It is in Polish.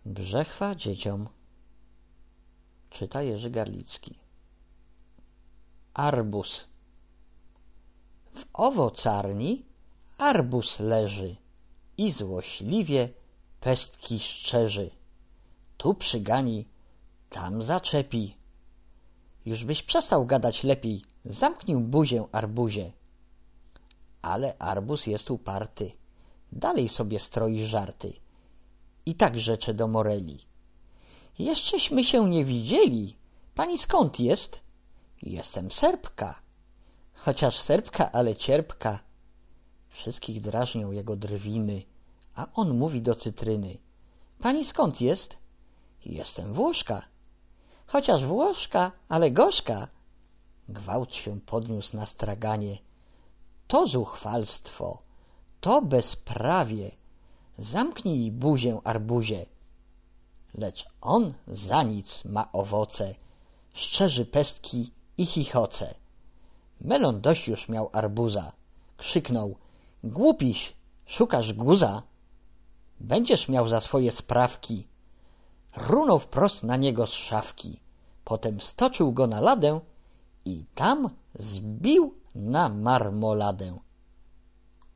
Brzechwa dzieciom. Czyta Jerzy Garlicki. Arbuz. W owocarni arbuz leży i złośliwie pestki szczerzy. Tu przygani, tam zaczepi. Już byś przestał gadać lepiej, zamknij buzię, arbuzie. Ale arbuz jest uparty, dalej sobie stroi żarty. I tak rzecze do Moreli. Jeszcześmy się nie widzieli. Pani skąd jest? Jestem Serbka. Chociaż Serbka, ale cierpka. Wszystkich drażnią jego drwiny, a on mówi do Cytryny. Pani skąd jest? Jestem Włoszka. Chociaż Włoszka, ale gorzka. Gwałt się podniósł na straganie. To zuchwalstwo, to bezprawie. Zamknij buzię, arbuzie. Lecz on za nic ma owoce, szczerzy pestki i chichoce. Melon dość już miał arbuza. Krzyknął: głupiś, szukasz guza? Będziesz miał za swoje sprawki. Runął wprost na niego z szafki. Potem stoczył go na ladę i tam zbił na marmoladę.